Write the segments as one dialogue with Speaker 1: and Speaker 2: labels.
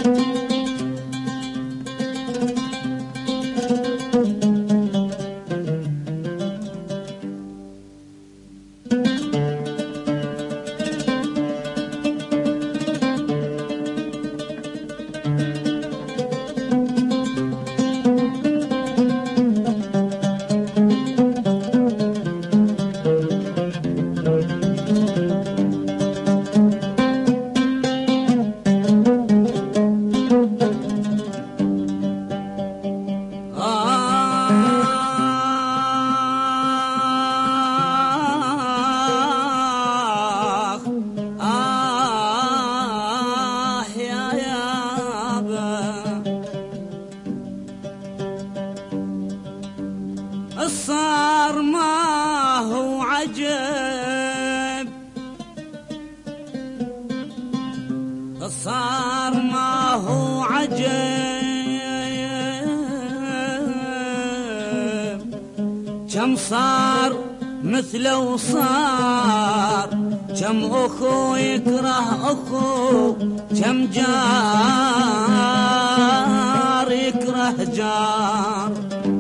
Speaker 1: صار ما هو عجب، صار ما هو عجب، كم صار مثله صار، كم أخو يكره أخو، كم جار يكره جار.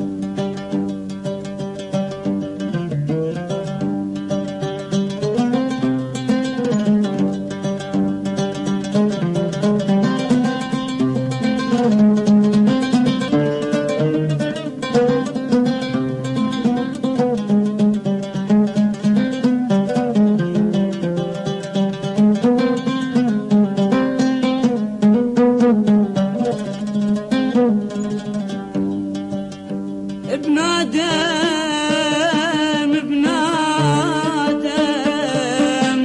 Speaker 1: ابن آدم ابن آدم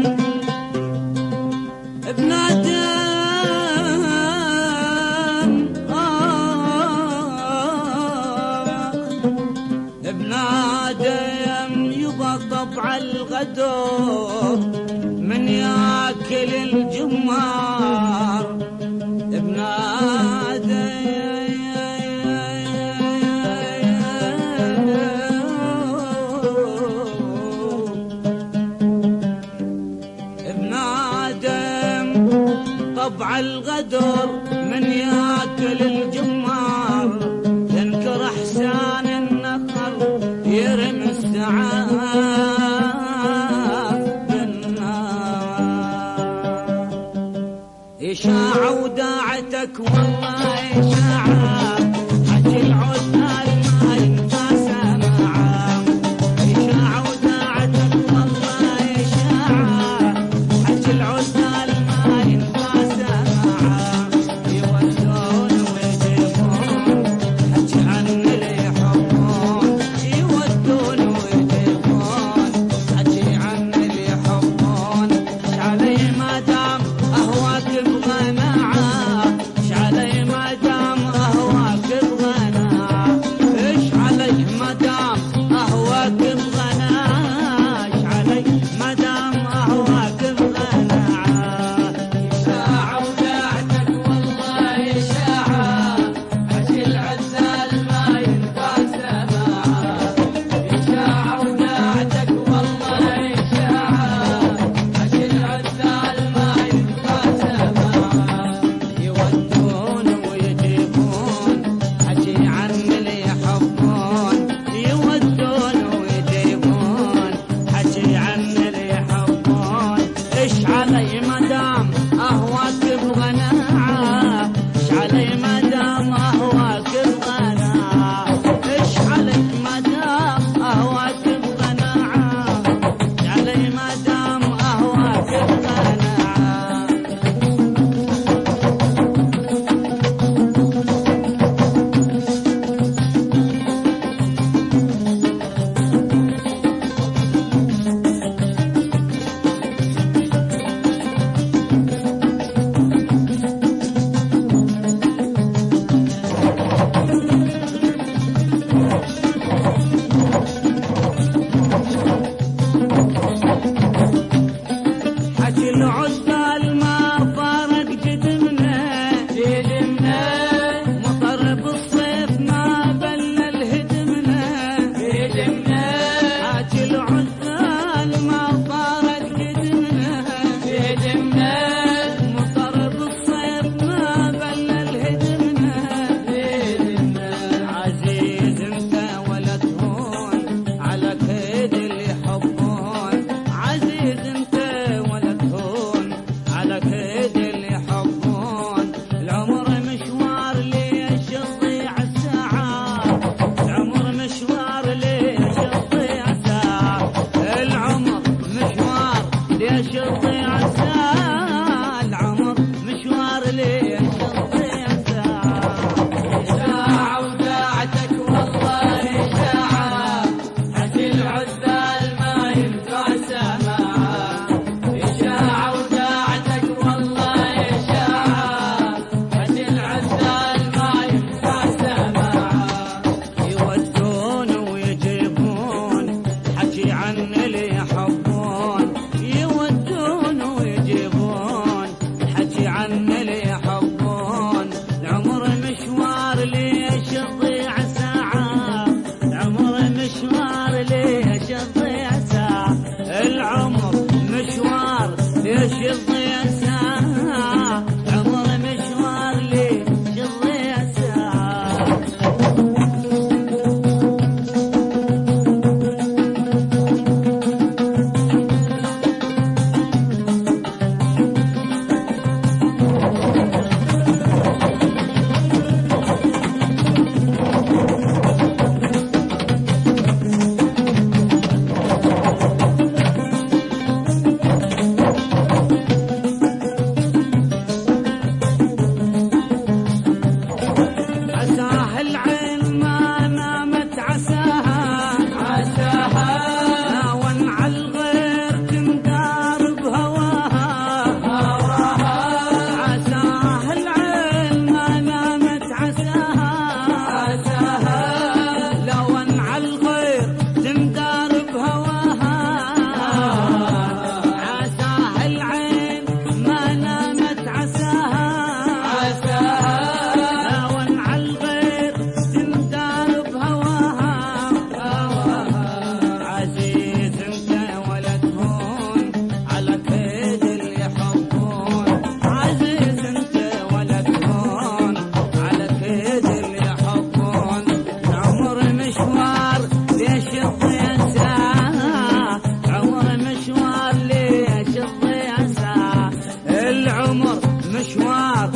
Speaker 1: ابن آدم ابن آدم يبى طبع الغدر من ياكل الجمار. ابن آدم طبع الغدر من ياكل الجمار، ينكر احسان النخل يرمي السعاف بالنار. إشاعة وداعتك والله إشاعة، حكي العزال ما ينتاسى معاه. إشاعة وداعتك والله إشاعة، حكي العزال ما ينتاسى معاه. يودون ويجيبون، حكي عن اللي يحبون. يودون ويجيبون، حكي عن اللي يحبون. شعلي ما دام أهواك بغى معاه، شعلي ما دام أهواك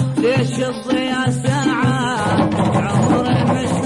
Speaker 1: ليش الضيا ساعة عمري مش